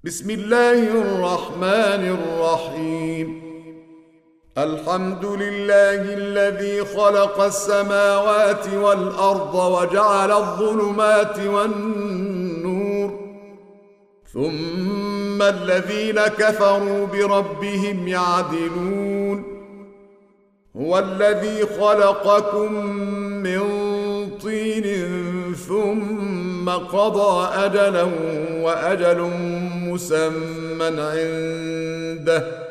بسم الله الرحمن الرحيم. الحمد لله الذي خلق السماوات والأرض وجعل الظلمات والنور، ثم الذين كفروا بربهم يعدلون. هو الذي خلقكم من طين ثم قضى أجلا وأجل مسمى عنده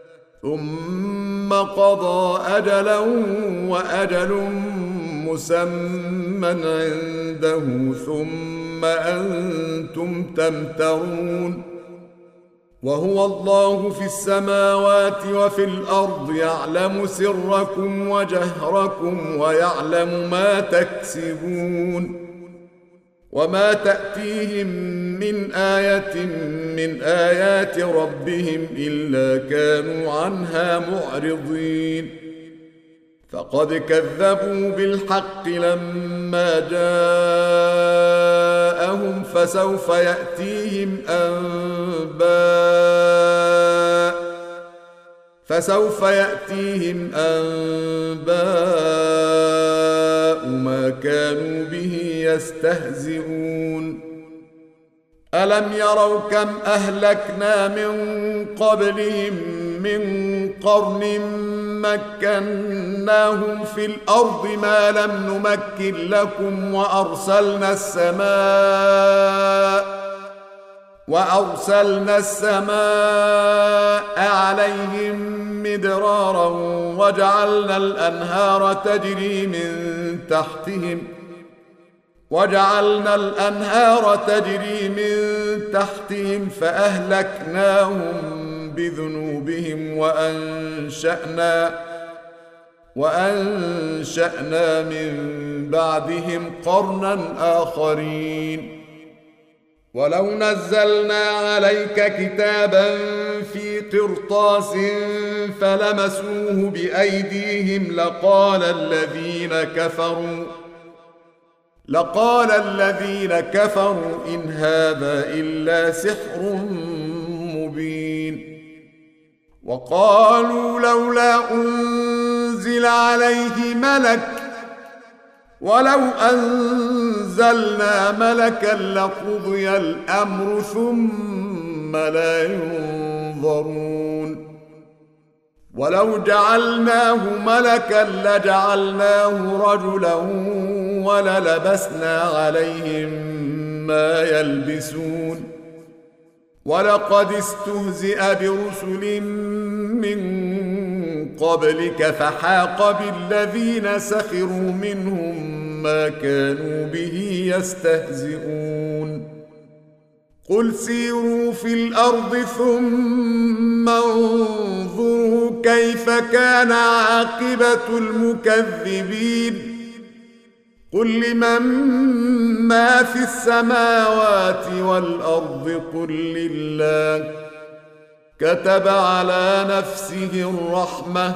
ثم أنتم تمترون. وهو الله في السماوات وفي الأرض، يعلم سركم وجهركم ويعلم ما تكسبون. وما تأتيهم من آية من آيات ربهم إلا كانوا عنها معرضين. فقد كذبوا بالحق لما جاءهم، فسوف يأتيهم أنباء ما كانوا به يستهزئون. ألم يروا كم أهلكنا من قبلهم من قرن مكناهم في الأرض ما لم نمكن لكم، وأرسلنا السماء عليهم مدرارا وجعلنا الأنهار تجري من تحتهم فأهلكناهم بذنوبهم وأنشأنا من بعدهم قرنا آخرين. ولو نزلنا عليك كتابا في قرطاس فلمسوه بأيديهم لقال الذين كفروا إن هذا إلا سحر مبين. وقالوا لولا أنزل عليه ملك، ولو أنزلنا ملكا لقضي الأمر ثم لا ينظرون. ولو جعلناه ملكا لجعلناه رجلا وللبسنا عليهم ما يلبسون. ولقد استهزئ برسل من قبلك فحاق بالذين سخروا منهم ما كانوا به يستهزئون. قل سيروا في الأرض ثم انظروا كيف كان عاقبة المكذبين. قل لمن ما في السماوات والأرض قل لله. كتب على نفسه الرحمة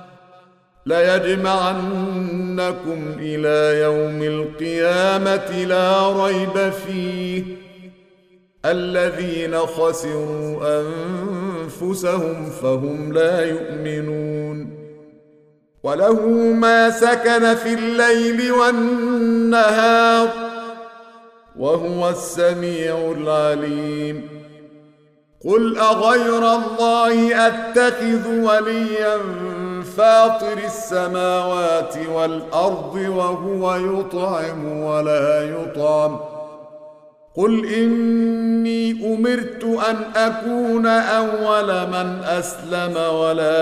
ليجمعنكم إلى يوم القيامة لا ريب فيه. الذين خسروا أنفسهم فهم لا يؤمنون. وله ما سكن في الليل والنهار وهو السميع العليم. قل أغير الله أتخذ وليا فاطر السماوات والأرض وهو يطعم ولا يطعم. قل إني أمرت أن أكون أول من أسلم ولا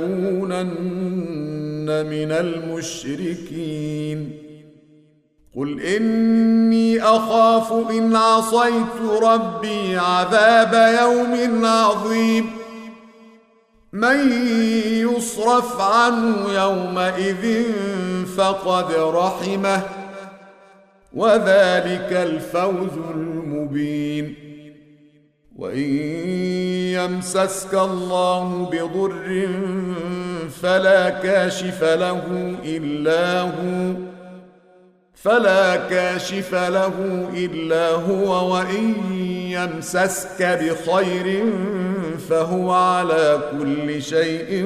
تكونن من المشركين. قل إني أخاف إن عصيت ربي عذاب يوم عظيم. من يصرف عنه يومئذ فقد رحمه، وذلك الفوز المبين. وإن يمسسك الله بضر فلا كاشف له إلا هو وإن يمسسك بخير فهو على كل شيء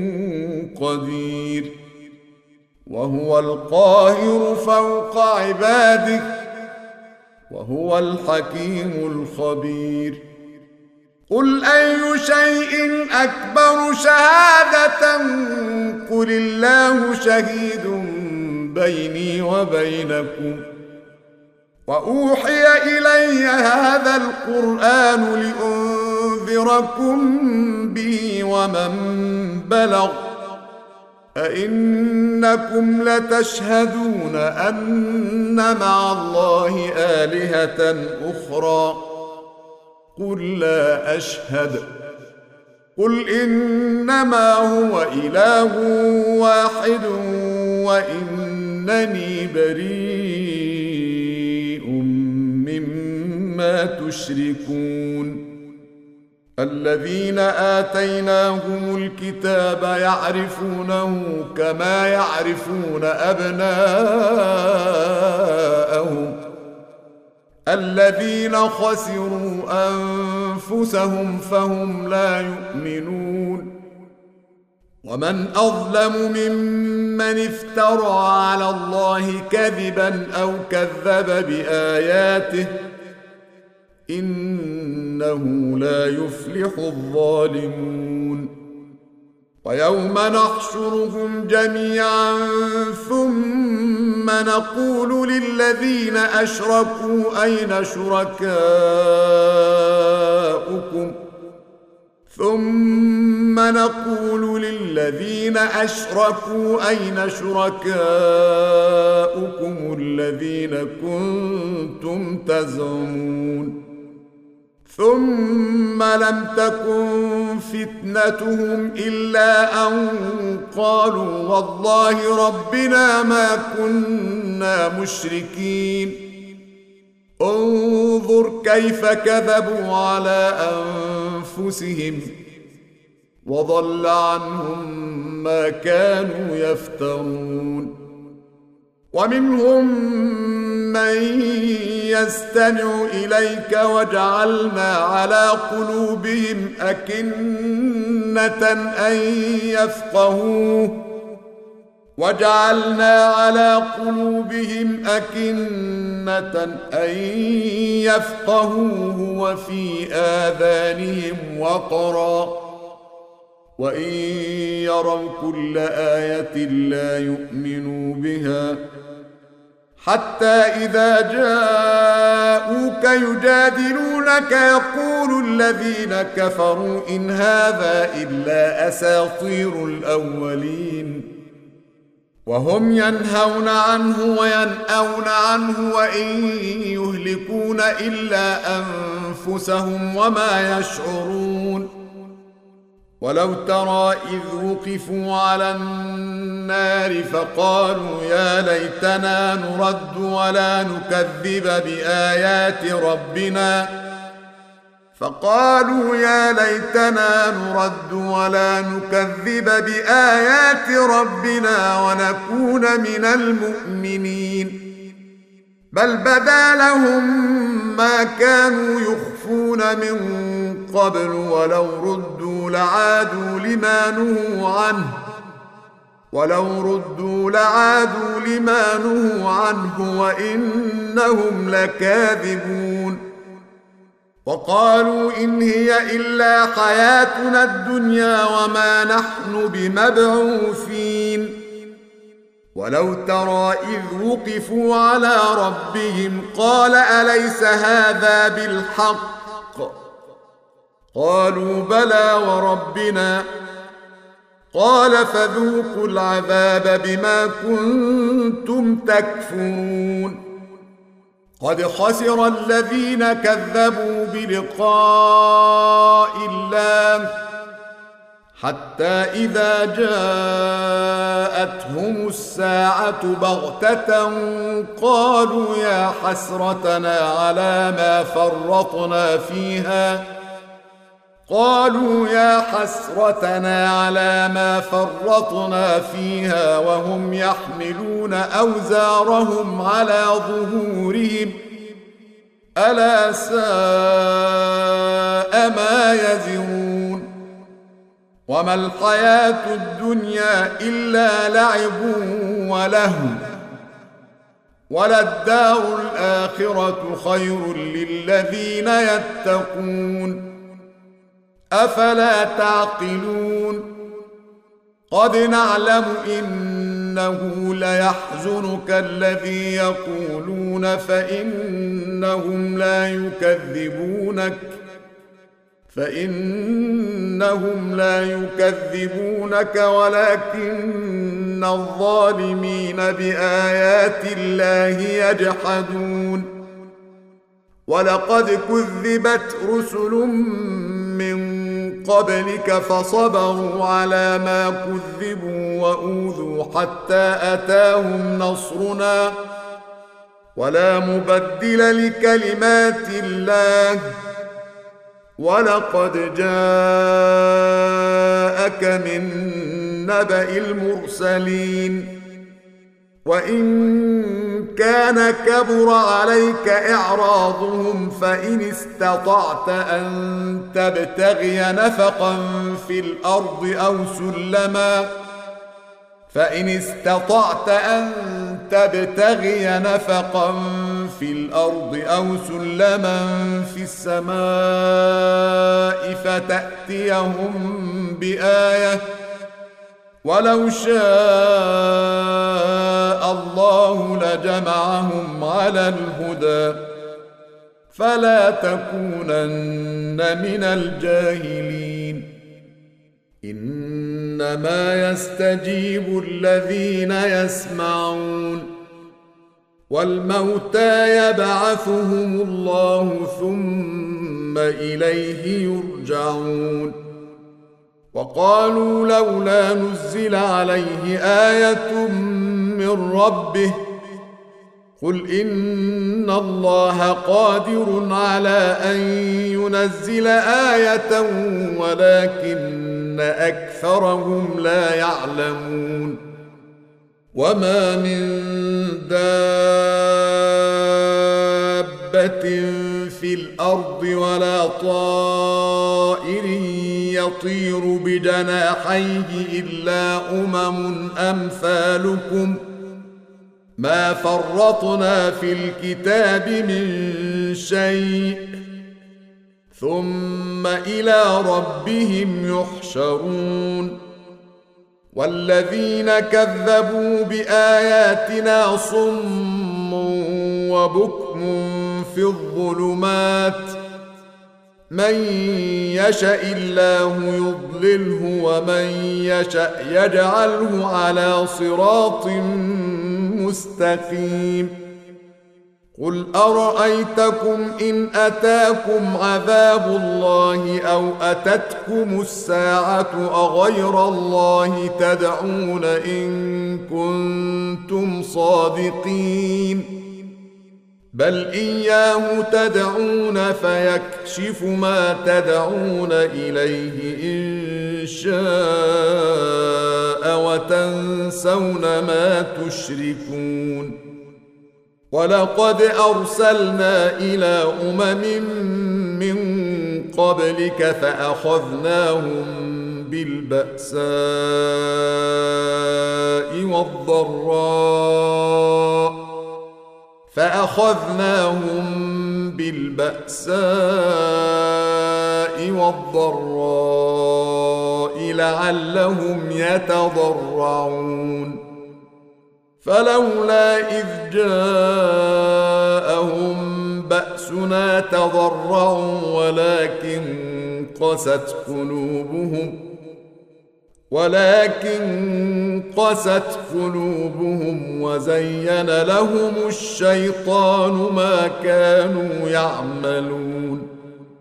قدير وهو القاهر فوق عباده وهو الحكيم الخبير قل أي شيء أكبر شهادة قل الله شهيد بيني وبينكم وأوحي إلي هذا القرآن لأنذركم به ومن بلغ أئنكم لتشهدون أن مع الله آلهة أخرى قل لا أشهد قل إنما هو إله واحد وإنني بريء مما تشركون الذين آتيناهم الكتاب يعرفونه كما يعرفون أبناءهم الذين خسروا أنفسهم فهم لا يؤمنون ومن أظلم ممن افترى على الله كذبا أو كذب بآياته إنه لا يفلح الظالمون ويوم نحشرهم جميعا ثم نقول للذين أشركوا أين شركاؤكم الذين كنتم تزعمون ثم لم تكن فتنتهم إلا أن قالوا والله ربنا ما كنا مشركين انظر كيف كذبوا على أنفسهم وضل عنهم ما كانوا يفترون ومنهم من يستمع إليك وجعلنا على قلوبهم أكنة أن يفقهوه وفي آذانهم وقرا وإن يروا كل آية لا يؤمنوا بها حتى إذا جاءوك يجادلونك يقول الذين كفروا إن هذا إلا أساطير الأولين وهم ينهون عنه وينأون عنه وإن يهلكون إلا أنفسهم وما يشعرون ولو ترى إذ وقفوا على النار فقالوا يا ليتنا نرد ولا نكذب بآيات ربنا ونكون من المؤمنين بل بدا لهم ما كانوا يخفون من قبل ولو ردوا لعادوا لما نهوا عنه وإنهم لكاذبون وقالوا إن هي إلا حياتنا الدنيا وما نحن بمبعوثين ولو ترى إذ وقفوا على ربهم قال أليس هذا بالحق قالوا بلى وربنا قال فذوقوا العذاب بما كنتم تكفرون قد خسر الذين كذبوا بلقاء الله حتى إذا جاءتهم الساعة بغتة قالوا يا حسرتنا على ما فرطنا فيها وهم يحملون أوزارهم على ظهورهم ألا ساء ما يزرون وما الحياة الدنيا إلا لعب ولهو وللدار الآخرة خير للذين يتقون أفلا تعقلون قد نعلم إنه ليحزنك الذي يقولون فإنهم لا يكذبونك ولكن الظالمين بآيات الله يجحدون ولقد كذبت رسل من قبلك فصبروا على ما كذبوا وأوذوا حتى أتاهم نصرنا ولا مبدل لكلمات الله ولقد جاءك من نبأ المرسلين وإن كان كبر عليك إعراضهم فإن استطعت أن تبتغي نفقا في الأرض أو سلما في السماء فتأتيهم بآية ولو شاء الله لجمعهم على الهدى فلا تكونن من الجاهلين إنما يستجيب الذين يسمعون والموتى يبعثهم الله ثم إليه يرجعون وقالوا لولا نزل عليه آية من ربه قل إن الله قادر على أن ينزل آية ولكن أكثرهم لا يعلمون وما من دابة في الأرض ولا طائر يطير بجناحيه إلا أمثالكم ما فرطنا في الكتاب من شيء ثم إلى ربهم يحشرون والذين كذبوا بآياتنا صم وبكم في الظلمات من يشاء الله يضلله ومن يشاء يجعله على صراط مستقيم قل أرأيتكم إن أتاكم عذاب الله أو أتتكم الساعة أغير الله تدعون إن كنتم صادقين بل إياه تدعون فيكشف ما تدعون إليه إن شاء وتنسون ما تشركون ولقد أرسلنا إلى من قبلك فأخذناهم بالبأساء والضراء لعلهم يتضرعون فلولا إذ جاءهم بأسنا تضرعوا ولكن قست قلوبهم وزين لهم الشيطان ما كانوا يعملون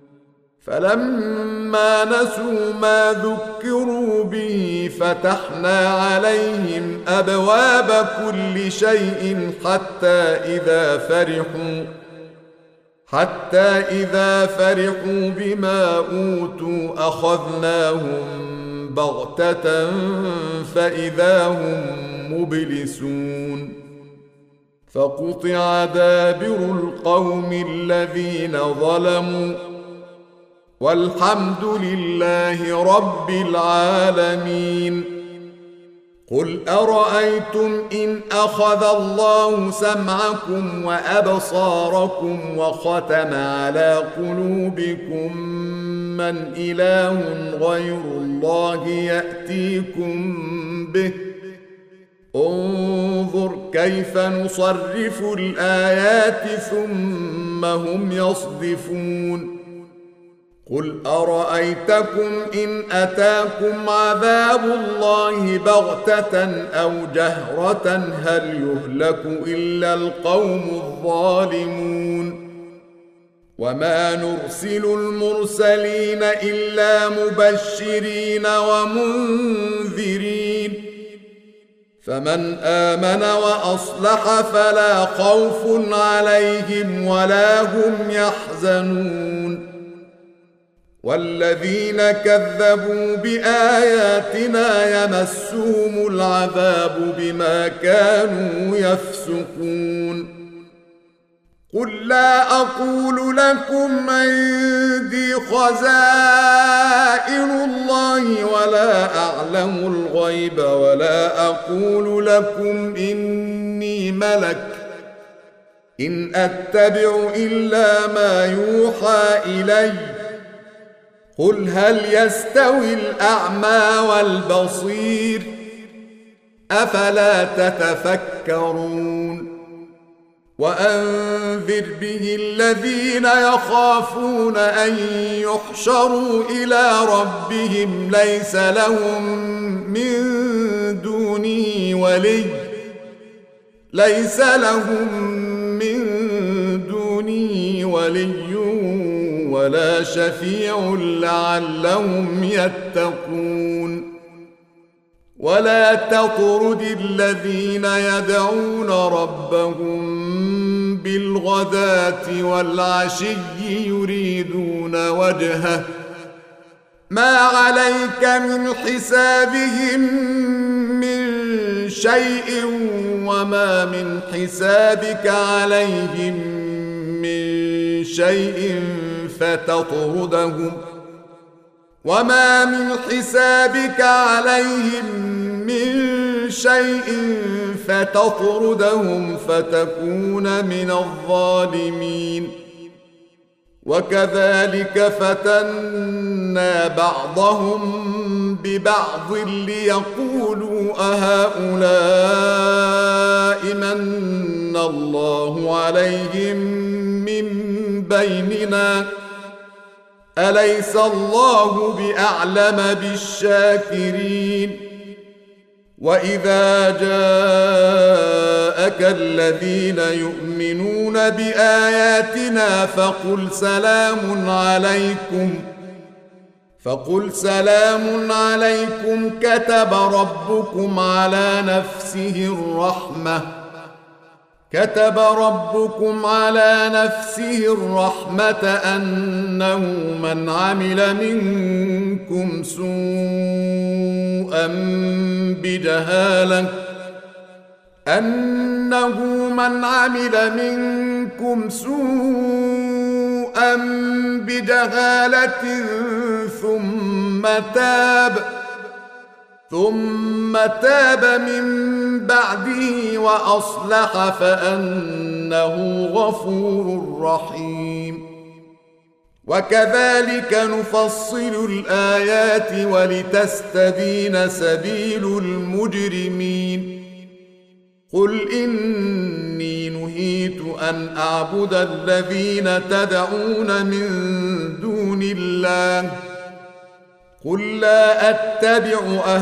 فلما نسوا ما ذكروا به فتحنا عليهم أبواب كل شيء حتى إذا فرحوا بما أوتوا أخذناهم بغتة فإذا هم مبلسون فقطع دابر القوم الذين ظلموا والحمد لله رب العالمين. قل أرأيتم إن أخذ الله سمعكم وأبصاركم وختم على قلوبكم من إله غير الله يأتيكم به؟ انظر كيف نصرف الآيات ثم هم يصدفون. قل أرأيتكم إن أتاكم عذاب الله بغتة أو جهرة هل يهلك إلا القوم الظالمون؟ وما نرسل المرسلين إلا مبشرين ومنذرين، فمن آمن وأصلح فلا خوف عليهم ولا هم يحزنون. والذين كذبوا بآياتنا يمسهم العذاب بما كانوا يفسقون. قل لا أقول لكم عندي خزائن الله ولا أعلم الغيب ولا أقول لكم إني ملك إن أتبع إلا ما يوحى إلي. قل هل يستوي الأعمى والبصير أفلا تتفكرون. وأنذر به الذين يخافون أن يحشروا إلى ربهم ليس لهم من دونه ولي ولا شفيع لعلهم يتقون. ولا تطرد الذين يدعون ربهم بالغداة والعشي يريدون وجهه ما عليك من حسابهم من شيء وما من حسابك عليهم من شيء فتطردهم وما من حسابك عليهم من شيء فتطردهم فتكون من الظالمين. وكذلك فتنا بعضهم ببعض ليقولوا أهؤلاء من الله عليهم من بيننا أليس الله بأعلم بالشاكرين. وإذا جاءك الذين يؤمنون بآياتنا فقل سلام عليكم كتب ربكم على نفسه الرحمة أنه من عمل منكم سوءا بجهالة ثم تاب من بعده وأصلح فأنه غفور رحيم. وكذلك نفصل الآيات ولتستبين سبيل المجرمين. قل إني نهيت أن أعبد الذين تدعون من دون الله قل لا أتبع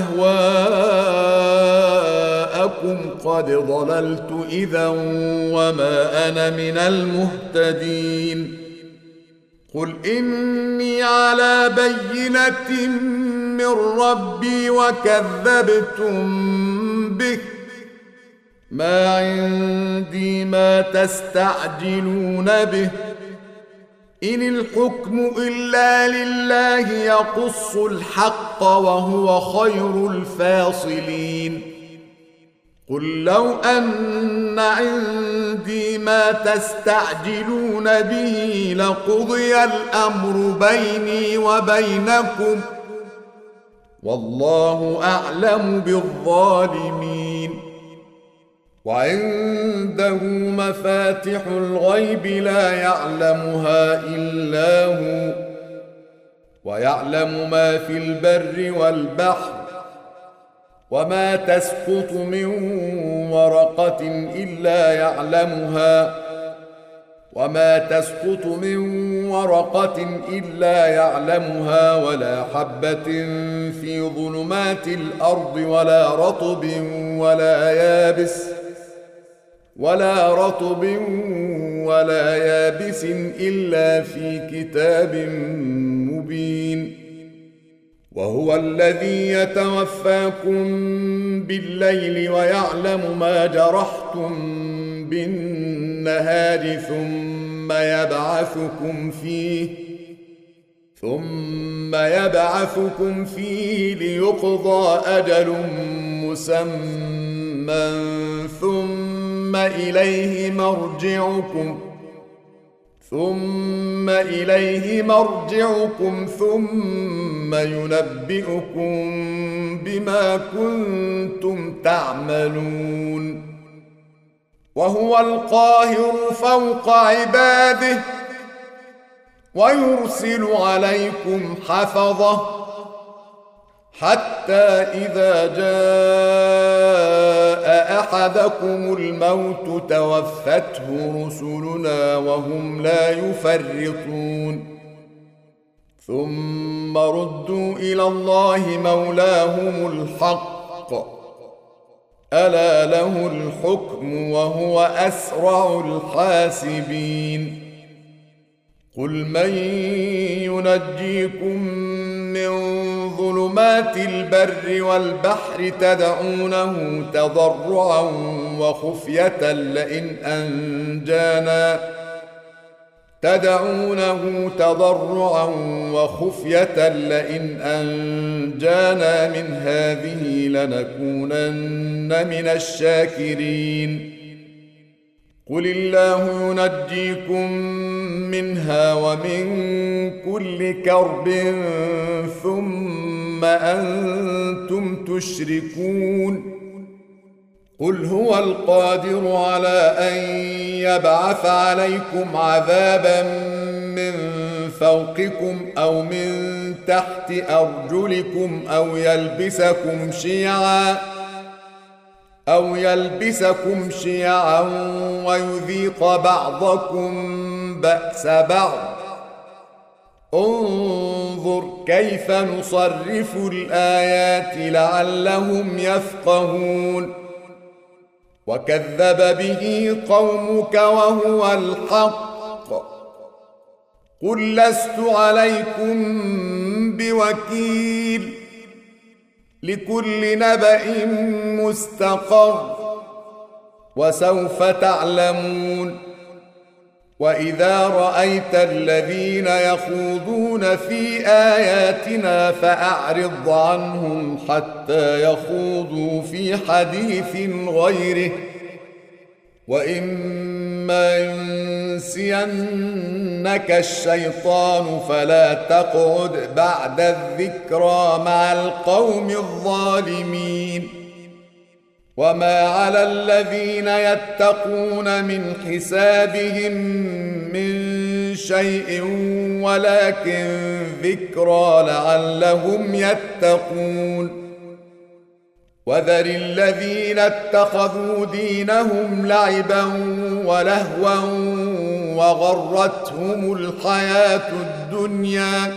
أهواءكم قد ضللت إذا وما أنا من المهتدين. قل إني على بينة من ربي وكذبتم به ما عندي ما تستعجلون به إن الحكم إلا لله يقص الحق وهو خير الفاصلين. قل لو أن عندي ما تستعجلون به لقضي الأمر بيني وبينكم والله أعلم بالظالمين. وعنده مفاتح الغيب لا يعلمها إلا هو ويعلم ما في البر والبحر وما تسقط من ورقة إلا يعلمها ولا حبة في ظلمات الأرض ولا رطب ولا يابس إلا في كتاب مبين. وهو الذي يتوفاكم بالليل ويعلم ما جرحتم بالنهار ثم يبعثكم فيه ليقضى أجل مسمى ثم إليه مرجعكم ثم ينبئكم بما كنتم تعملون. وهو القاهر فوق عباده ويرسل عليكم حفظه حتى إذا جاء أحدكم الموت توفته رسلنا وهم لا يفرطون ثم ردوا إلى الله مولاهم الحق ألا له الحكم وهو أسرع الحاسبين. قل من ينجيكم من ظلمات البر والبحر تدعونه تضرعا وخفية لئن أنجانا من هذه لنكونن من الشاكرين. قل الله ينجيكم منها ومن كل كرب ثم أنتم تشركون. قل هو القادر على أن يبعث عليكم عذابا من فوقكم أو من تحت أرجلكم أو يلبسكم شيعا ويذيق بعضكم بأس بعض. انظر كيف نصرف الآيات لعلهم يفقهون. وكذب به قومك وهو الحق. قل لست عليكم بوكيل لكل نبأ مستقر وسوف تعلمون. وإذا رأيت الذين يخوضون في آياتنا فأعرض عنهم حتى يخوضوا في حديث غيره وإما ينسينك الشيطان فلا تقعد بعد الذكرى مع القوم الظالمين. وما على الذين يتقون من حسابهم من شيء ولكن ذكرى لعلهم يتقون. وذر الذين اتخذوا دينهم لعبا ولهوا وغرتهم الحياة الدنيا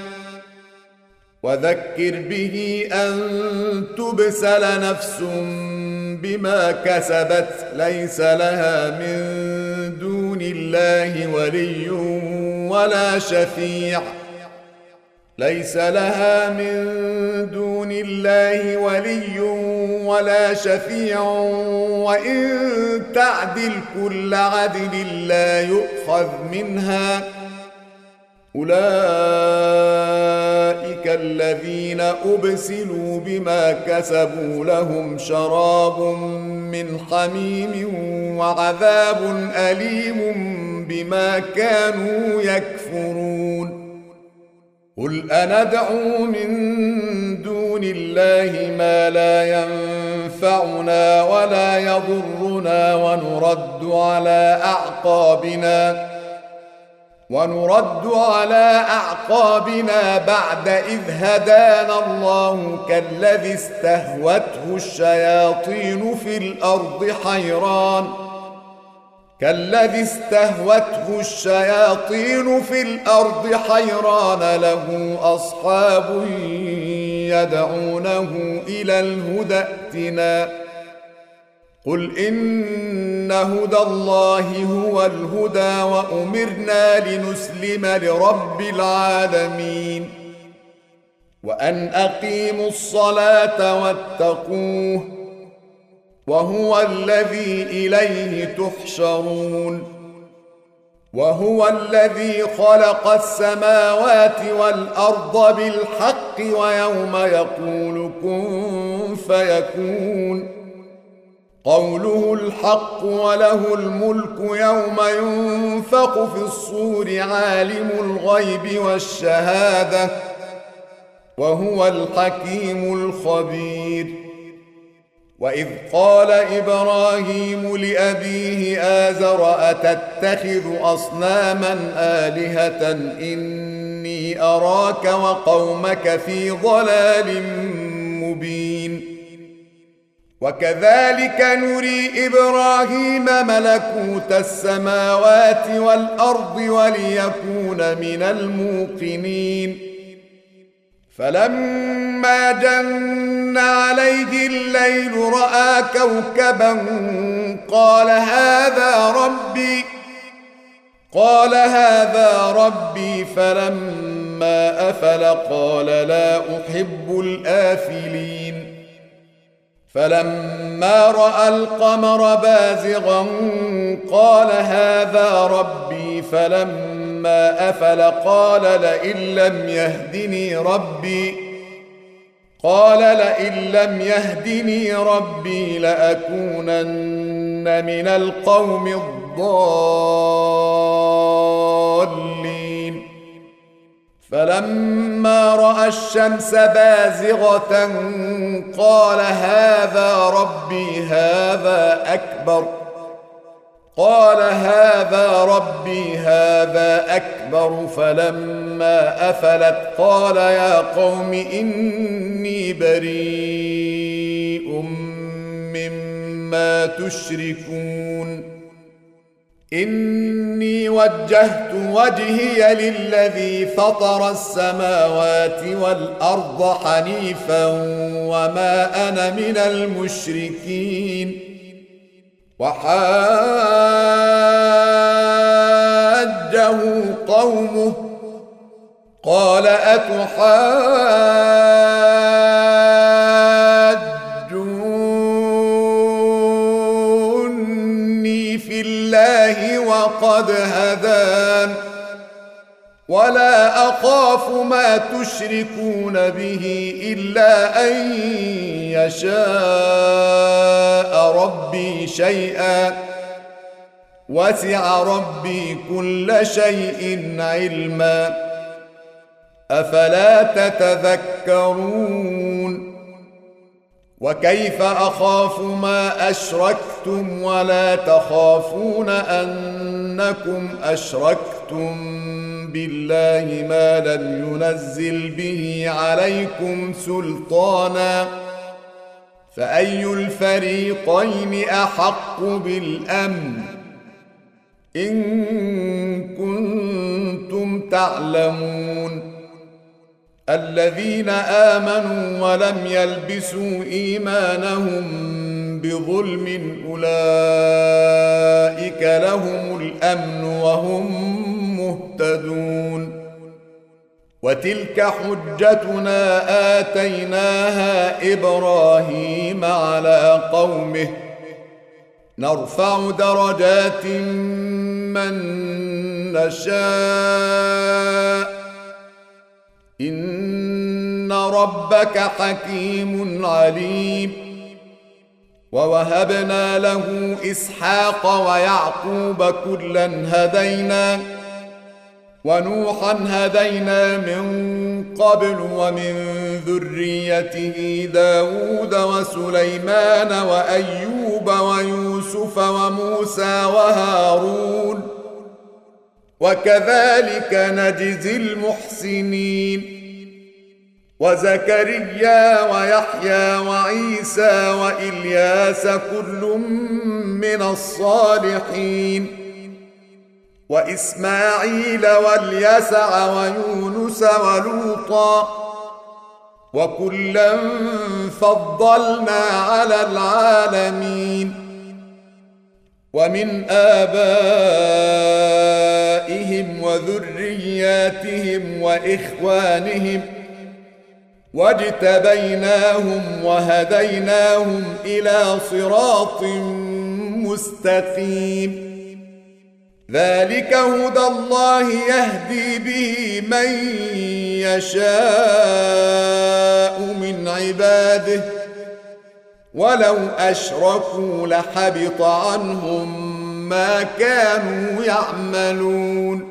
وذكر به أن تبسل نفس بما كسبت ليس لها من دون الله ولي ولا شفيع وإن تعدل كل عدل لا يؤخذ منها. أولئك الذين أبسلوا بما كسبوا لهم شراب من حميم وعذاب أليم بما كانوا يكفرون قل أندعو من دون الله ما لا ينفعنا ولا يضرنا ونرد على أعقابنا بعد إذ هدانا الله كالذي استهوته الشياطين في الأرض حيران له أصحاب يدعونه إلى الهدى ائتنا قل إن هدى الله هو الهدى وأمرنا لنسلم لرب العالمين وأن أقيموا الصلاة واتقوه وهو الذي إليه تحشرون وهو الذي خلق السماوات والأرض بالحق ويوم يقول كن فيكون قوله الحق وله الملك يوم ينفخ في الصور عالم الغيب والشهادة وهو الحكيم الخبير وإذ قال إبراهيم لأبيه آزر أتتخذ أصناما آلهة إني أراك وقومك في ضلال مبين وكذلك نري إبراهيم ملكوت السماوات والأرض وليكون من الموقنين فلما جن عليه الليل رأى كوكبا قال هذا ربي فلما أفل قال لا أحب الآفلين فلما رأى القمر بازغا قال هذا ربي فلما أفل قال لئن لم يهدني ربي لأكونن من القوم الضالين فلما رأى الشمس بازغة قال هذا ربي هذا أكبر فلما أفلت قال يا قوم إني بريء مما تشركون إني وجهت وجهي للذي فطر السماوات والأرض حنيفا وما أنا من المشركين وحاجه قومه قال أتحاجوني في الله وقد هدان ولا أخاف ما تشركون به إلا أن يشاء ربي شيئا وسع ربي كل شيء علما أفلا تتذكرون وكيف أخاف ما أشركتم ولا تخافون أنكم أشركتم بالله ما لم ينزل به عليكم سلطانا فأي الفريقين أحق بالأمن إن كنتم تعلمون الذين آمنوا ولم يلبسوا إيمانهم بظلم أولئك لهم الأمن وهم مهتدون وتلك حجتنا آتيناها إبراهيم على قومه نرفع درجات من نشاء إن ربك حكيم عليم ووهبنا له إسحاق ويعقوب كلا هدينا ونوحا هدينا من قبل ومن ذريته داود وسليمان وأيوب ويوسف وموسى وهارون وكذلك نجزي المحسنين وزكريا ويحيى وعيسى وإلياس كل من الصالحين وإسماعيل واليسع ويونس ولوطا وكلا فضلنا على العالمين ومن آبائهم وذرياتهم وإخوانهم واجتبيناهم وهديناهم إلى صراط مستقيم ذلك هدى الله يهدي به من يشاء من عباده ولو أشركوا لحبط عنهم ما كانوا يعملون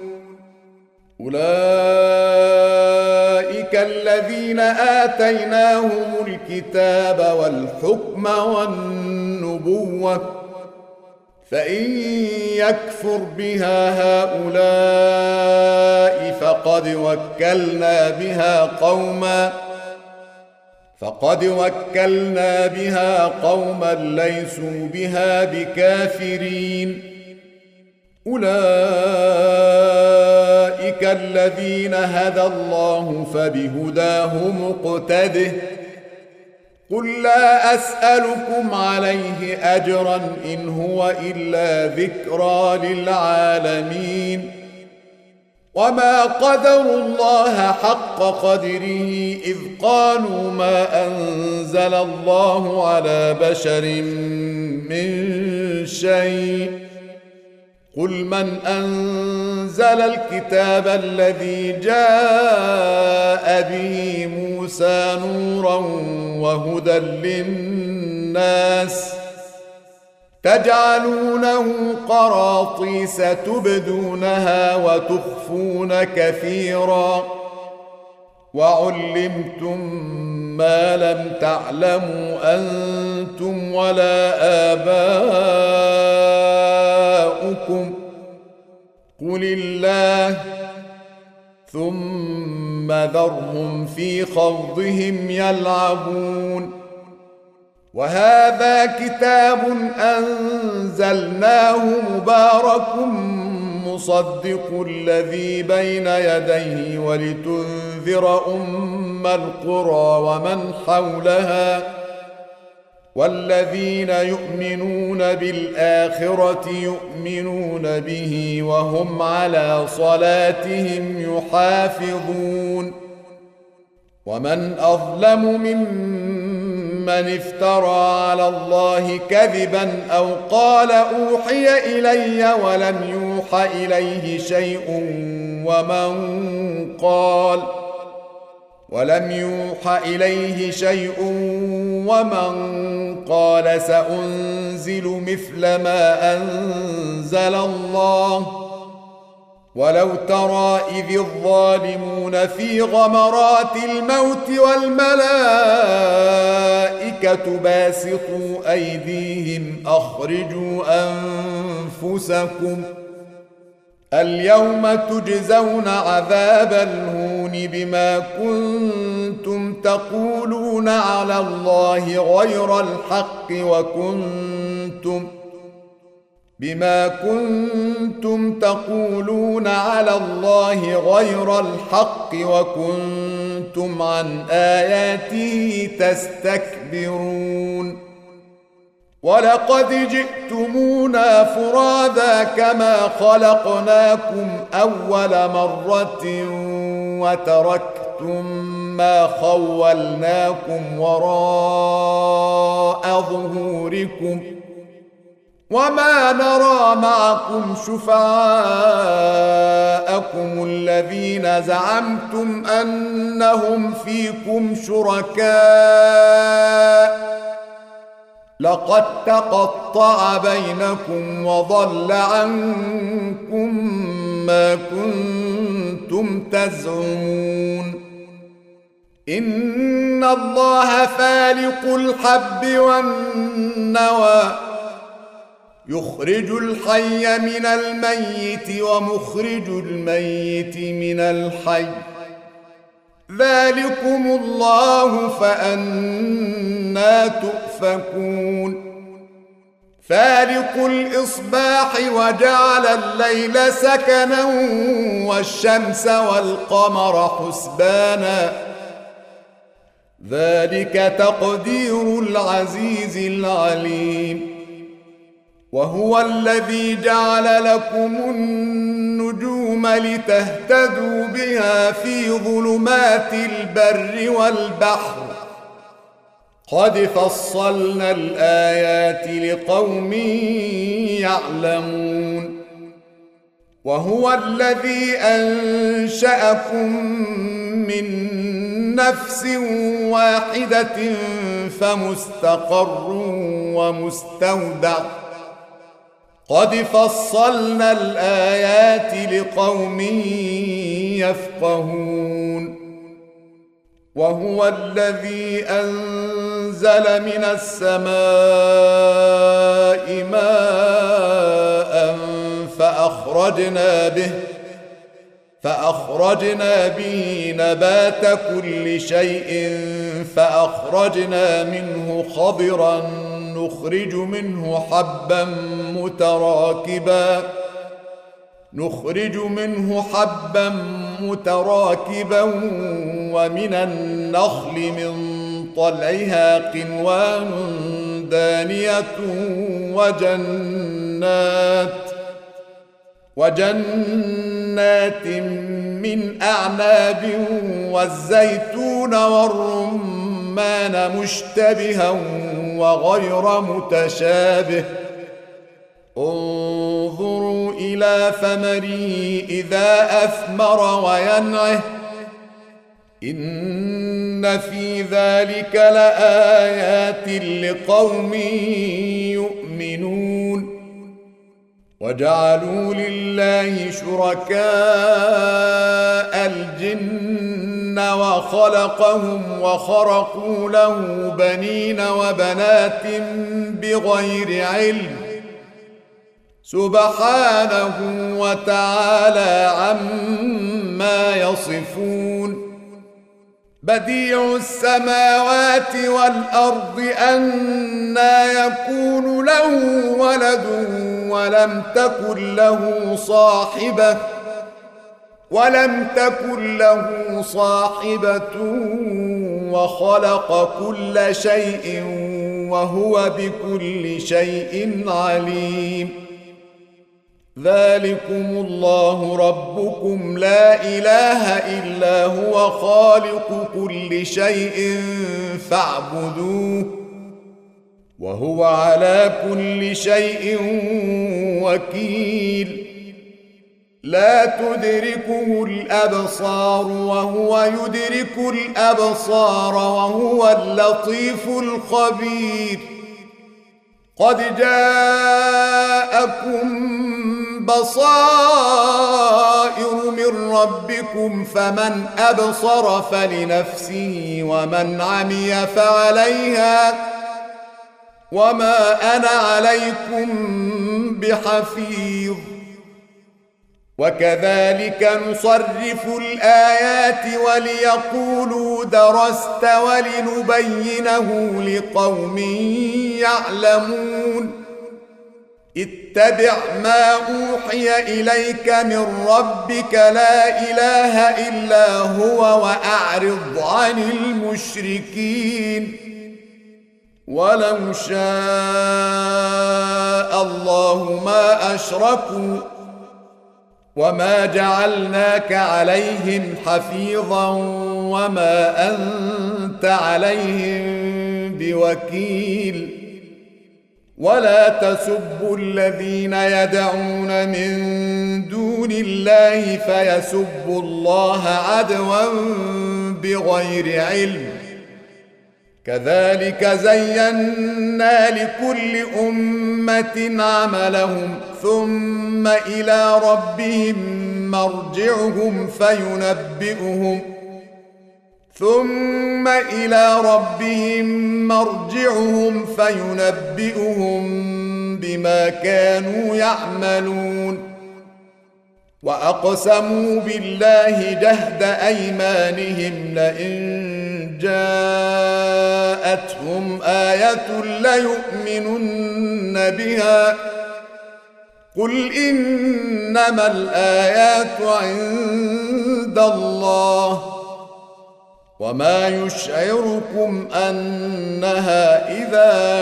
أولئك الذين آتيناهم الكتاب والحكم والنبوة فإن يكفر بها هؤلاء فقد وكلنا بها قوما ليسوا بها بكافرين أولئك الذين هدى الله فبهداه مقتده قل لا أسألكم عليه أجرا إن هو إلا ذكرى للعالمين وما قدروا الله حق قدره إذ قالوا ما أنزل الله على بشر من شيء قل من أنزل الكتاب الذي جاء به موسى نورا وهدى للناس تجعلونه قراطيس تبدونها وتخفون كثيرا وعلمتم ما لم تعلموا أنتم ولا آباؤكم قل الله ثم ذرهم في خوضهم يلعبون وهذا كتاب أنزلناه مبارك مصدق الذي بين يديه ولتنذر أم القرى ومن حولها والذين يؤمنون بالآخرة يؤمنون به وهم على صلاتهم يحافظون ومن أظلم ممن افترى على الله كذبا أو قال أوحي إلي ولم يوحى إليه شيء ومن قال سأنزل مثل ما أنزل الله ولو ترى إذ الظالمون في غمرات الموت والملائكة باسطوا أيديهم أخرجوا أنفسكم اليوم تجزون عذاب الهون بما كنتم تقولون على الله غير الحق وكنتم عن آياته تستكبرون ولقد جئتمونا فرادا كما خلقناكم أول مرة وتركتم ما خولناكم وراء ظهوركم وما نرى معكم شفعاءكم الذين زعمتم أنهم فيكم شركاء لقد تقطع بينكم وضل عنكم ما كنتم تزعمون إن الله فالق الحب والنوى يخرج الحي من الميت ومخرج الميت من الحي ذلكم الله فأنى تؤفكون فالق الإصباح وجعل الليل سكنا والشمس والقمر حسبانا ذلك تقدير العزيز العليم وهو الذي جعل لكم النجوم لتهتدوا بها في ظلمات البر والبحر قد فصلنا الآيات لقوم يعلمون وهو الذي أنشأكم من نفس واحدة فمستقر ومستودع قد فصلنا الآيات لقوم يفقهون وهو الذي أنزل من السماء ماء فأخرجنا به نبات كل شيء فأخرجنا منه خضرا نخرج منه حبا متراكبا ومن النخل من طلعها قنوان دانية وجنات من أعناب والزيتون والرمان مشتبها وغير متشابه انظروا إلى ثمره إذا أثمر وينعه إن في ذلك لآيات لقوم يؤمنون وجعلوا لله شركاء الجن وخلقهم وخرقوا له بنين وبنات بغير علم سبحانه وتعالى عما يصفون بديع السماوات والأرض أنى يكون له ولد ولم تكن له صاحبة وخلق كل شيء وهو بكل شيء عليم ذلكم الله ربكم لا إله إلا هو خالق كل شيء فاعبدوه وهو على كل شيء وكيل لا تدركه الأبصار وهو يدرك الأبصار وهو اللطيف الخبير قد جاءكم بصائر من ربكم فمن أبصر فلنفسه ومن عمي فعليها وما أنا عليكم بحفيظ وكذلك نصرف الآيات وليقولوا درست ولنبينه لقوم يعلمون اتبع ما أوحي إليك من ربك لا إله إلا هو وأعرض عن المشركين ولو شاء الله ما أشركوا وما جعلناك عليهم حفيظا وما أنت عليهم بوكيل ولا تسبوا الذين يدعون من دون الله فيسبوا الله عدوا بغير علم كذلك زينا لكل أمة عملهم ثم إلى ربهم مرجعهم فينبئهم بما كانوا يعملون. وأقسموا بالله جهد أيمانهم لئن جاءتهم آية ليؤمنن بها قل إنما الآيات عند الله وما يشعركم أنها إذا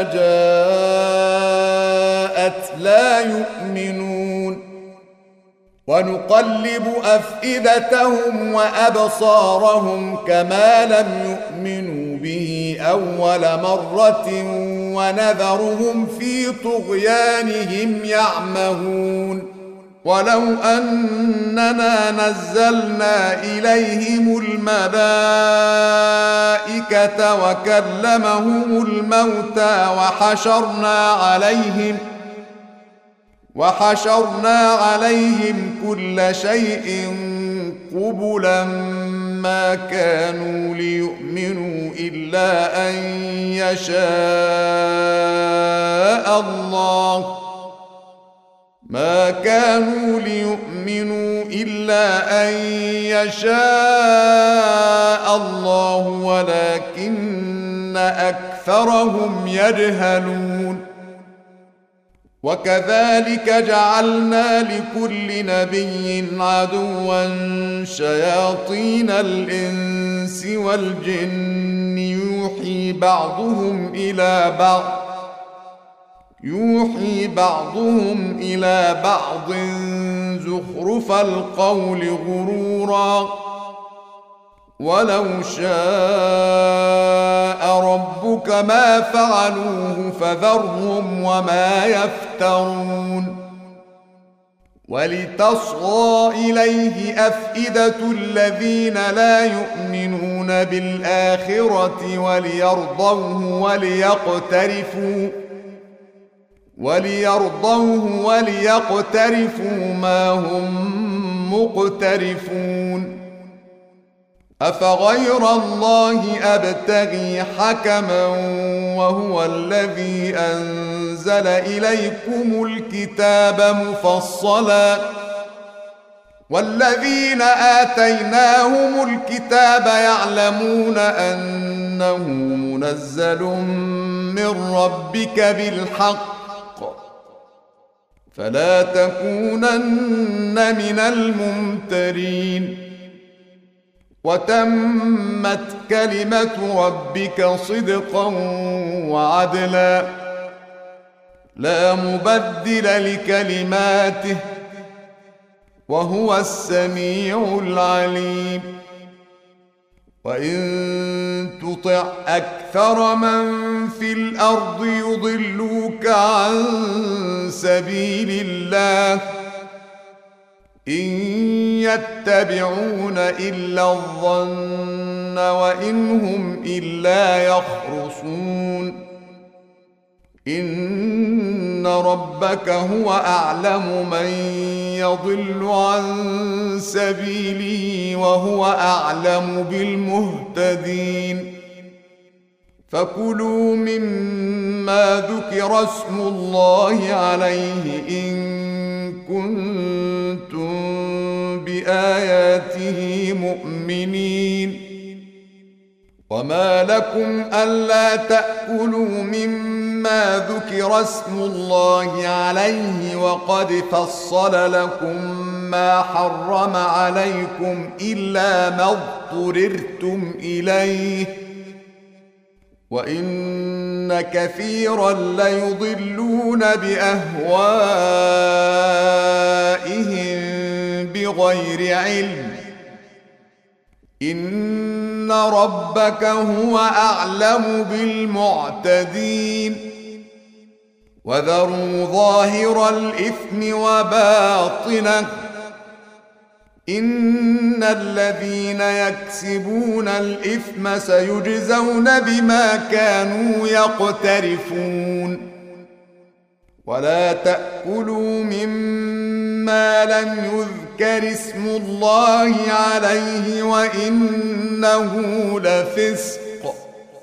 جاءت لا يؤمنون. ونقلب أفئدتهم وأبصارهم كما لم يؤمنوا به أول مرة ونذرهم في طغيانهم يعمهون. ولو أننا نزلنا إليهم الملائكة وكلمهم الموتى وحشرنا عليهم كل شيء قبلا ما كانوا ليؤمنوا إلا أن يشاء الله ولكن أكثرهم يجهلون. وكذلك جعلنا لكل نبي عدوا شياطين الإنس والجن يوحي بعضهم إلى بعض زخرف القول غرورا ولو شاء ربك ما فعلوه فذرهم وما يفترون. ولتصغى إليه أفئدة الذين لا يؤمنون بالآخرة وليرضوه وليقترفوا ما هم مقترفون. أفغير الله أبتغي حكما وهو الذي أنزل إليكم الكتاب مفصلا والذين آتيناهم الكتاب يعلمون أنه منزل من ربك بالحق فلا تكونن من الممترين. وتمت كلمة ربك صدقا وعدلا لا مبدل لكلماته وهو السميع العليم. وإن تطع أكثر من في الأرض يضلوك عن سبيل الله إن يتبعون إلا الظن وإن هم إلا يخرصون. إن ربك هو أعلم من يضل عن سبيله وهو أعلم بالمهتدين. فكلوا مما ذكر اسم الله عليه إن كنتم بآياته مؤمنين. وما لكم ألا تأكلوا مما ذكر اسم الله عليه وقد فصل لكم ما حرم عليكم إلا ما اضطررتم إليه وإن كثيرا ليضلون بأهوائهم بغير علم. إن ربك هو أعلم بالمعتدين. وذروا ظاهر الإثم وباطنه إن الذين يكسبون الإثم سيجزون بما كانوا يقترفون ولا تأكلوا مما لم يذكر اسم الله عليه وإنه لفسق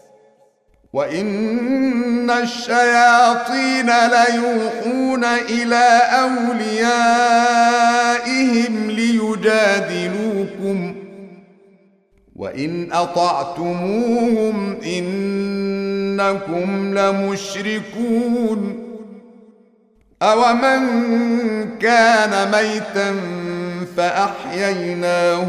وإن الشياطين ليوحون إلى أوليائهم ليجادلوكم وإن أطعتموهم إنكم لمشركون أومن كان ميتا فأحييناه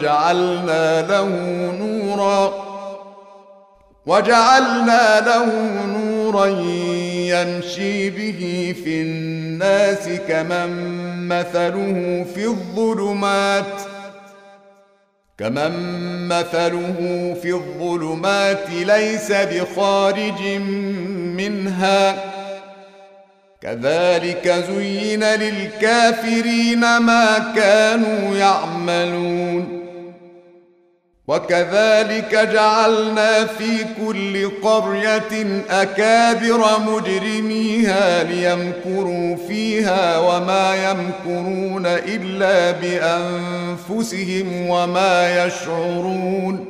وجعلنا له نورا يمشي به في الناس كمن مثله في الظلمات ليس بخارج منها كذلك زين للكافرين ما كانوا يعملون وكذلك جعلنا في كل قرية أكابر مجرميها ليمكروا فيها وما يمكرون إلا بأنفسهم وما يشعرون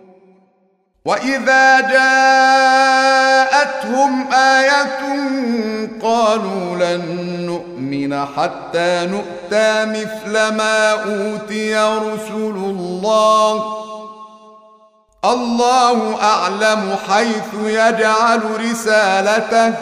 وإذا جاءتهم آية قالوا لن نؤمن حتى نؤتى مثل ما أوتي رسل الله أعلم حيث يجعل رسالته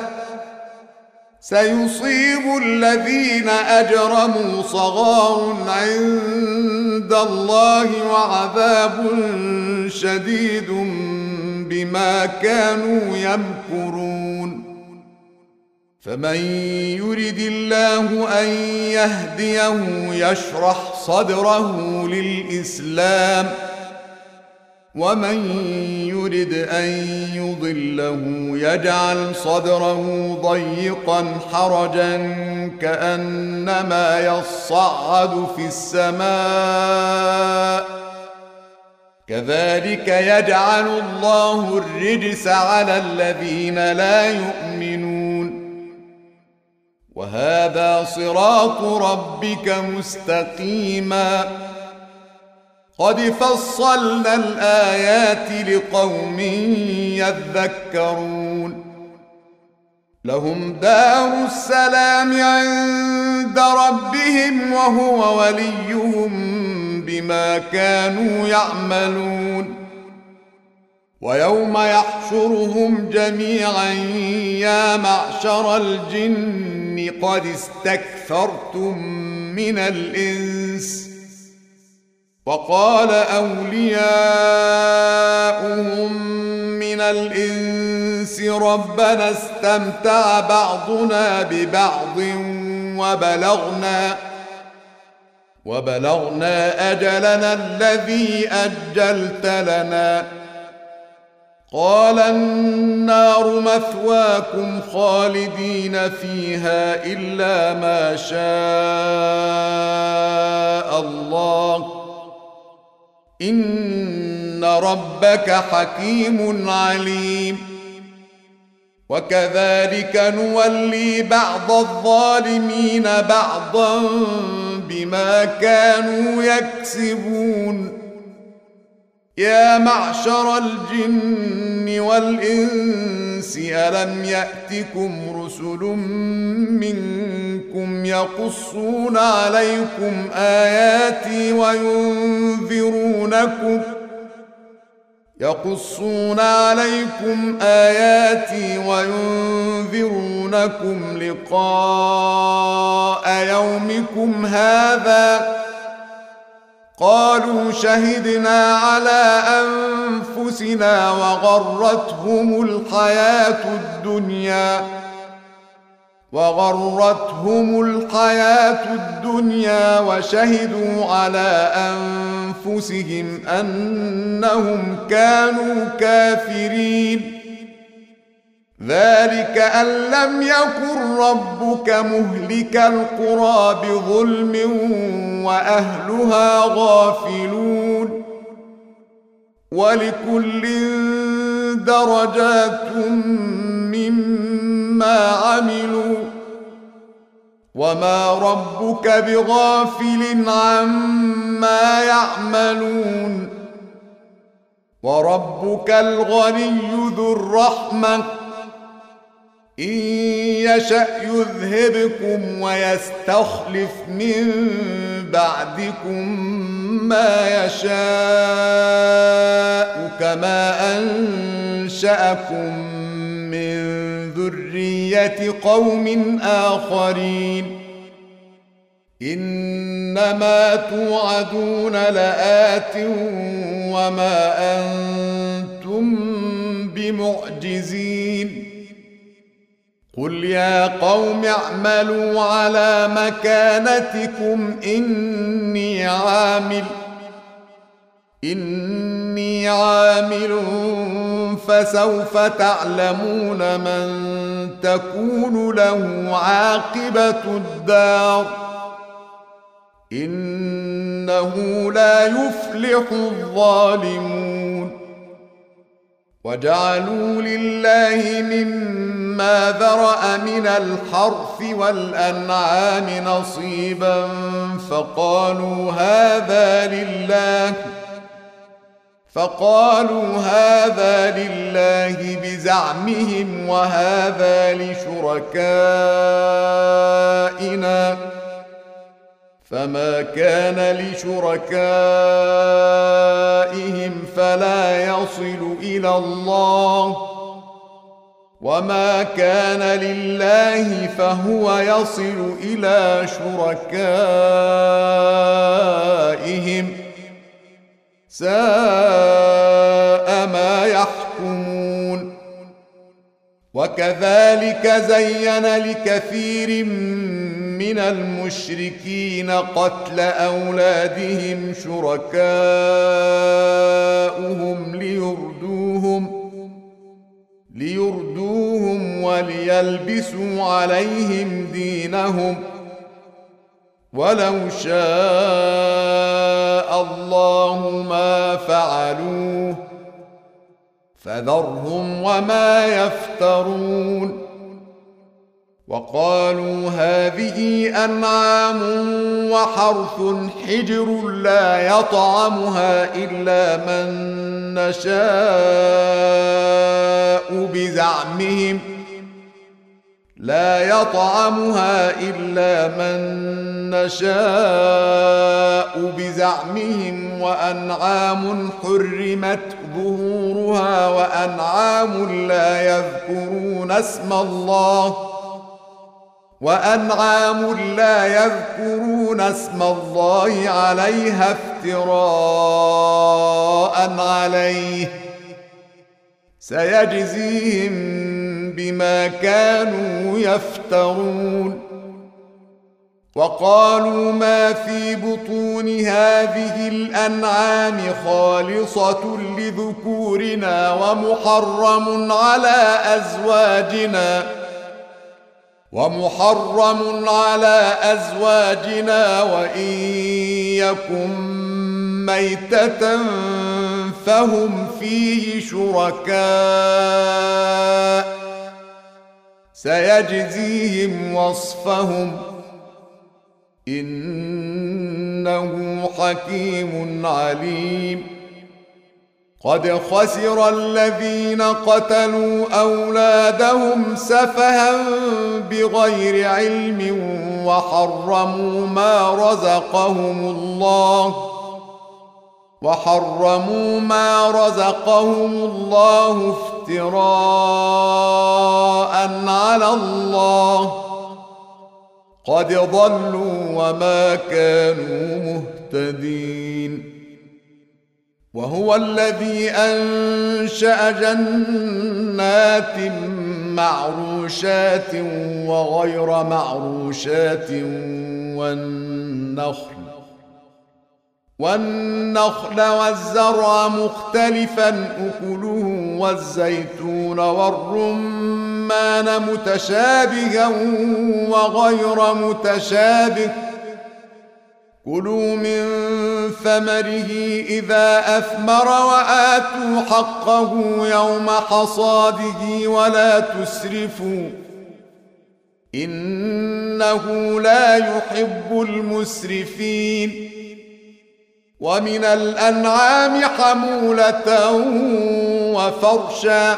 سيصيب الذين أجرموا صغار عند الله وعذاب شديد بما كانوا يمكرون فمن يرد الله أن يهديه يشرح صدره للإسلام ومن يرد أن يضله يجعل صدره ضيقا حرجا كأنما يصعد في السماء كذلك يجعل الله الرجس على الذين لا يؤمنون وهذا صراط ربك مستقيما قد فصلنا الآيات لقوم يذكرون لهم دار السلام عند ربهم وهو وليهم بما كانوا يعملون ويوم يحشرهم جميعا يا معشر الجن قد استكثرتم من الإنس وقال أولياؤهم من الإنس ربنا استمتع بعضنا ببعض وبلغنا أجلنا الذي أجلت لنا قال النار مثواكم خالدين فيها إلا ما شاء الله إن ربك حكيم عليم وكذلك نولي بعض الظالمين بعضا بما كانوا يكسبون يا معشر الجن والإنس ألم يأتكم رسل منكم يقصون عليكم آياتي وينذرونكم لقاء يومكم هذا قالوا شهدنا على أنفسنا وغرتهم الحياة الدنيا وشهدوا على أنفسهم أنهم كانوا كافرين ذلك أن لم يكن ربك مهلك القرى بظلم وأهلها غافلون ولكل درجات مما عملوا وما ربك بغافل عما يعملون وربك الغني ذو الرحمة إن يشأ يذهبكم ويستخلف من بعدكم ما يشاء كما أنشأكم من ذرية قوم آخرين إنما توعدون لآت وما أنتم بمعجزين قل يا قوم اعملوا على مكانتكم إني عامل فسوف تعلمون من تكون له عاقبة الدار إنه لا يفلح الظالمون وجعلوا لله مما ذرأ من الحرث والأنعام نصيبا فقالوا هذا لله بزعمهم وهذا لشركائنا فما كان لشركائهم فلا يصل إلى الله وما كان لله فهو يصل إلى شركائهم ساء ما يحكمون وكذلك زين لكثير من المشركين قتل أولادهم شركاؤهم ليردوهم وليلبسوا عليهم دينهم ولو شاء الله ما فعلوه فذرهم وما يفترون وقالوا هذه أنعام وحرث حجر لا يطعمها إلا من نشاء بزعمهم وأنعام حرمت ظهورها وأنعام لا يذكرون اسم الله عليها افتراء عليه سيجزيهم بما كانوا يفترون وقالوا ما في بطون هذه الأنعام خالصة لذكورنا ومحرم على أزواجنا وإن يكن ميتة فهم فيه شركاء سيجزيهم وصفهم إنه حكيم عليم قد خسر الذين قتلوا أولادهم سفها بغير علم وحرموا ما رزقهم الله افتراء على الله قد ضلوا وما كانوا مهتدين وهو الذي أنشأ جنات معروشات وغير معروشات والنخل والزرع مختلفا أكله والزيتون والرمان متشابها وغير متشابه كلوا من ثمره إذا أثمر وآتوا حقه يوم حصاده ولا تسرفوا إنه لا يحب المسرفين ومن الأنعام حمولة وفرشا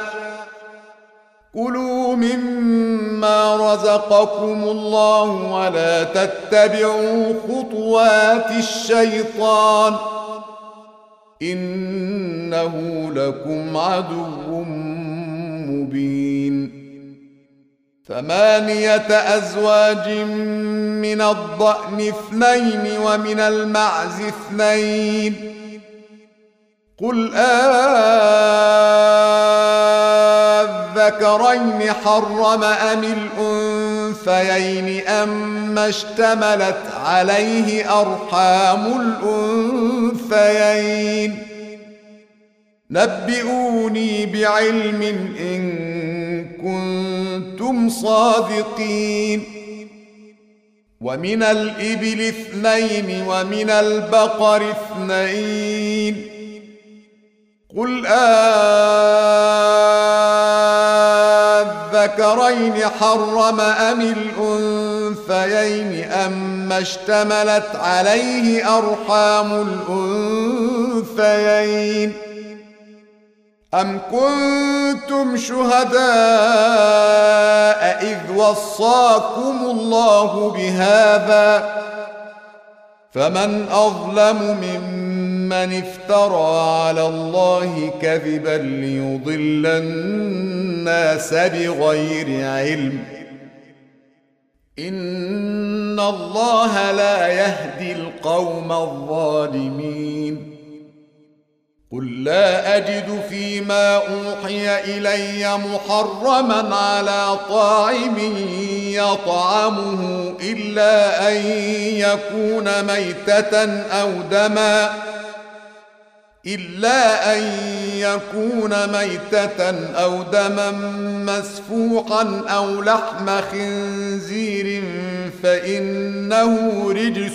كلوا مما رزقكم الله ولا تتبعوا خطوات الشيطان إنه لكم عدو مبين 8 أزواج من الضأن 2 ومن المعز 2 قل الذكرين حرم أم الأنثيين أما اشتملت عليه أرحام الأنثيين نبئوني بعلم إن كنتم صادقين ومن الإبل 2 ومن البقر 2 قل الذكرين حرم أم الأنثيين أما اشتملت عليه أرحام الأنثيين أم كنتم شهداء إذ وصاكم الله بهذا فمن أظلم ممن افترى على الله كذبا ليضل الناس بغير علم إن الله لا يهدي القوم الظالمين قل لا أجد فيما أوحي إلي محرما على طاعم يطعمه إلا أن يكون ميتة أو دما مسفوحا أو لحم خنزير فإنه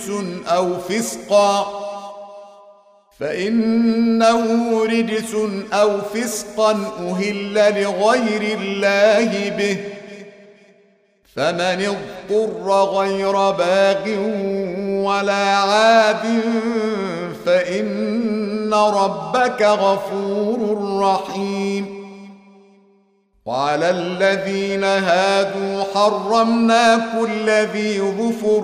رجس أو فسقا أهل لغير الله به فمن اضطر غير باغ ولا عاد فإن ربك غفور رحيم وعلى الذين هادوا حرمنا كل ذي ظفر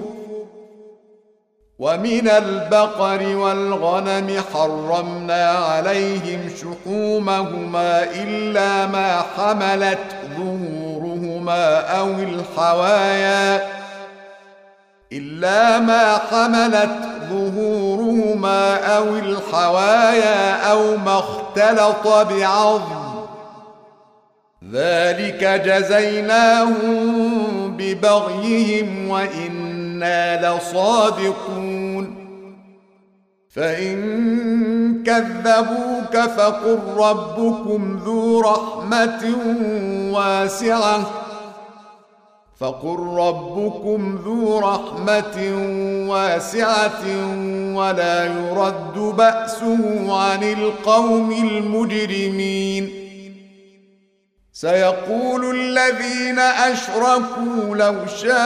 ومن البقر والغنم حرمنا عليهم شحومهما إلا ما حملت ظهورهما أو الحوايا أو ما اختلط بعظم ذلك جزيناهم ببغيهم وإنا لصادقون فإن كذبوك فقل ربكم ذو رحمة واسعة ولا يرد بأسه عن القوم المجرمين سيقول الذين أشركوا لو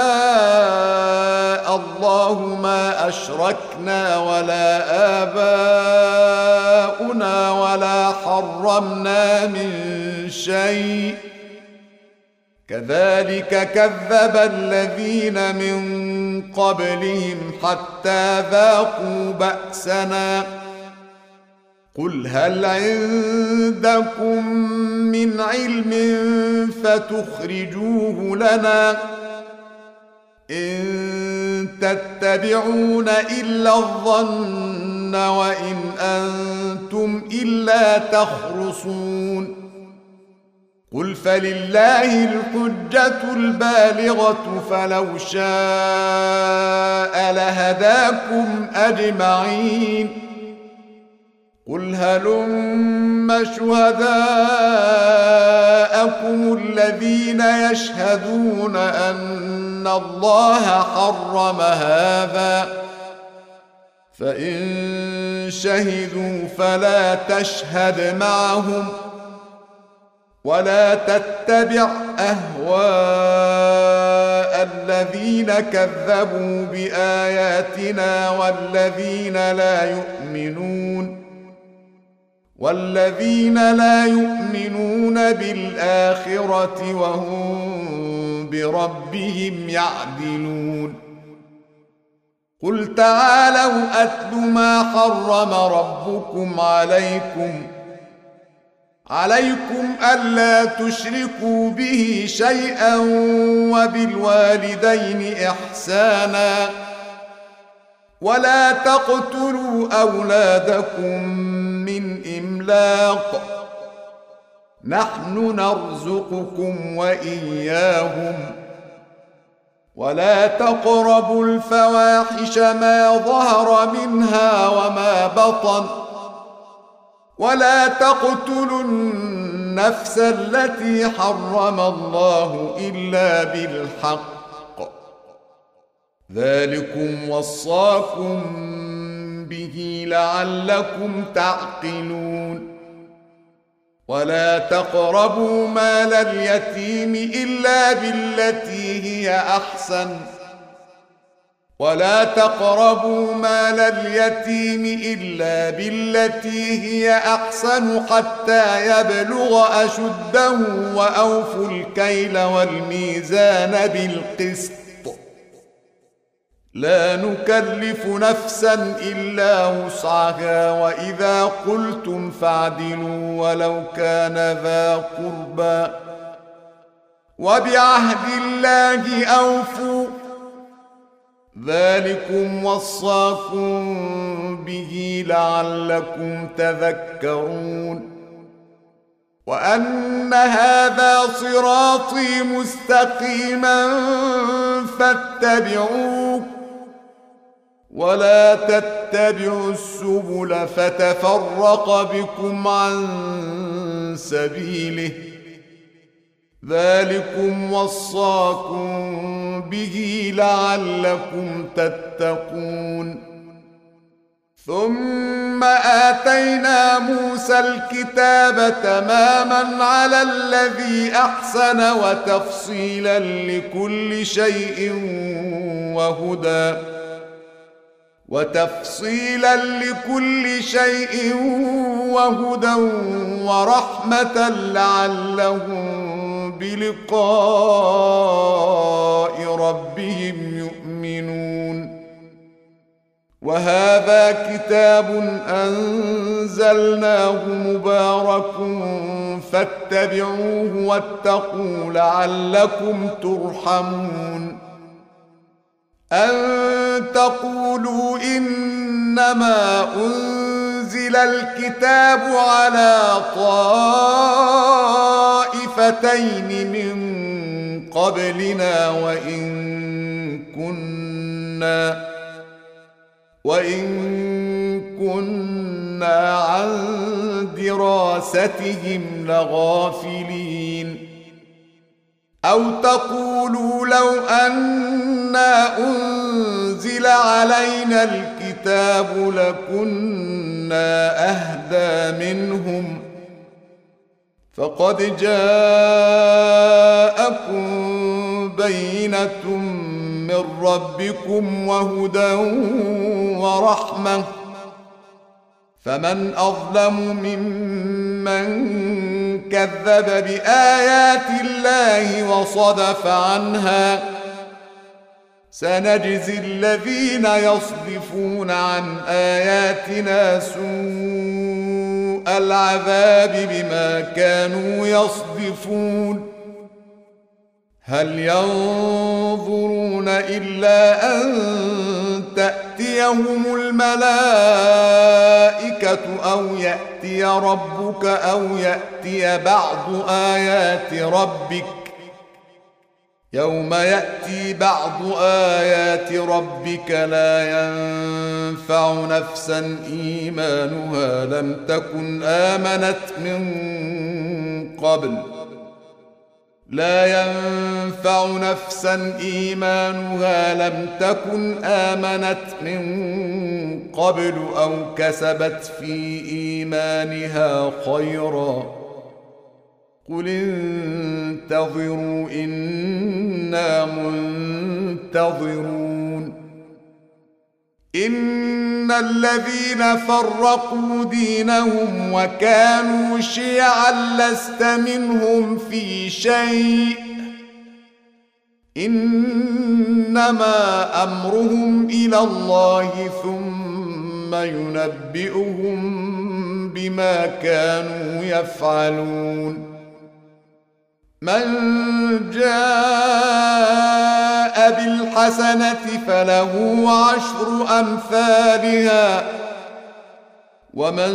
شاء الله ما أشركنا ولا آباؤنا ولا حرمنا من شيء كذلك كذب الذين من قبلهم حتى ذاقوا بأسنا قل هل عندكم من علم فتخرجوه لنا إن تتبعون إلا الظن وإن أنتم إلا تخرصون قل فلله الحجة البالغة فلو شاء لهداكم أجمعين قل هلم شهداءكم الذين يشهدون أن الله حرم هذا فإن شهدوا فلا تشهد معهم ولا تتبع أهواء الذين كذبوا بآياتنا والذين لا يؤمنون بالآخرة وهم بربهم يعدلون قل تعالوا أتل ما حرم ربكم عليكم ألا تشركوا به شيئا وبالوالدين إحسانا ولا تقتلوا أولادكم من إملاق نحن نرزقكم وإياهم ولا تقربوا الفواحش ما ظهر منها وما بطن ولا تقتلوا النفس التي حرم الله إلا بالحق ذلكم وصاكم به لعلكم تعقلون ولا تقربوا مال اليتيم إلا بالتي هي أحسن حتى يبلغ أشده وأوفوا الكيل والميزان بالقسط لا نكلف نفسا إلا وسعها وإذا قلتم فاعدلوا ولو كان ذا قربى وبعهد الله أوفوا ذلكم وصاكم به لعلكم تذكرون وأن هذا صراطي مستقيما فاتبعوه ولا تتبعوا السبل فتفرق بكم عن سبيله ذلكم وصاكم به لعلكم تتقون ثم آتينا موسى الكتاب تماما على الذي أحسن وتفصيلا لكل شيء وهدى ورحمة لعلهم بلقاء ربهم يؤمنون وهذا كتاب أنزلناه مبارك فاتبعوه واتقوا لعلكم ترحمون أن تقولوا إنما أنزل الكتاب على طائفتين من قبلنا وإن كنا عن دراستهم لغافلين أو تقولوا لو أنا أنزل علينا الكتاب لكنا أهدى منهم فقد جاءكم بينة من ربكم وهدى ورحمة فمن أظلم ممن كذب بآيات الله وصدف عنها سنجزي الذين يصدفون عن آياتنا سوء العذاب بما كانوا يصدفون هل ينظرون إلا أن تأتيهم الملائكة أو يأتي ربك أو يأتي بعض آيات ربك يوم يأتي بعض آيات ربك لا ينفع نفسا إيمانها لم تكن آمنت من قبل أو كسبت في إيمانها خيرا قل انتظروا إنا منتظرون إن الذين فرقوا دينهم وكانوا شيعا لست منهم في شيء إنما أمرهم إلى الله ثم ينبئهم بما كانوا يفعلون من جاء بالحسنة فله 10 أمثالها ومن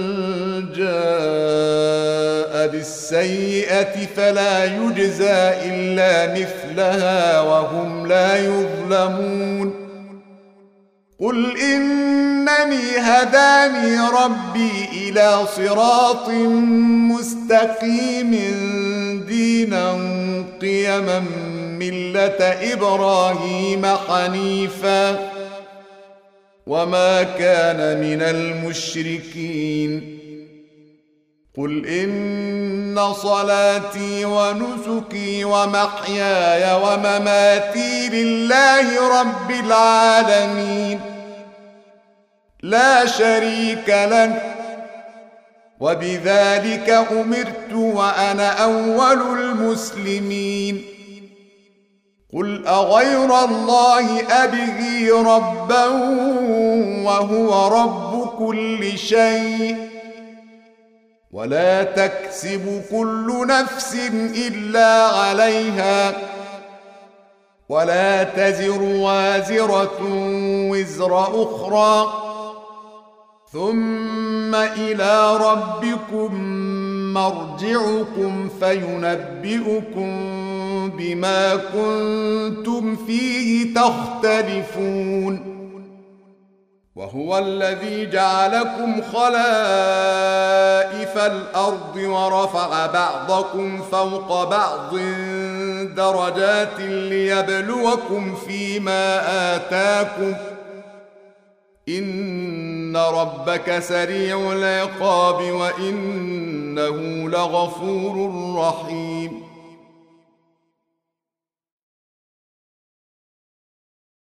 جاء بالسيئة فلا يجزى إلا مثلها وهم لا يظلمون قل إنني هداني ربي إلى صراط مستقيم دينا قيما ملة إبراهيم حنيفا وما كان من المشركين قل إن صلاتي ونسكي ومحياي ومماتي لله رب العالمين لا شريك له وبذلك أمرت وأنا أول المسلمين قل أغير الله أبغي ربا وهو رب كل شيء ولا تكسب كل نفس إلا عليها ولا تزر وازرة وزر أخرى ثم إلى ربكم مرجعكم فينبئكم بما كنتم فيه تختلفون وهو الذي جعلكم خلائف الأرض ورفع بعضكم فوق بعض درجات ليبلوكم فيما آتاكم إن ربك سريع العقاب وإنه لغفور رحيم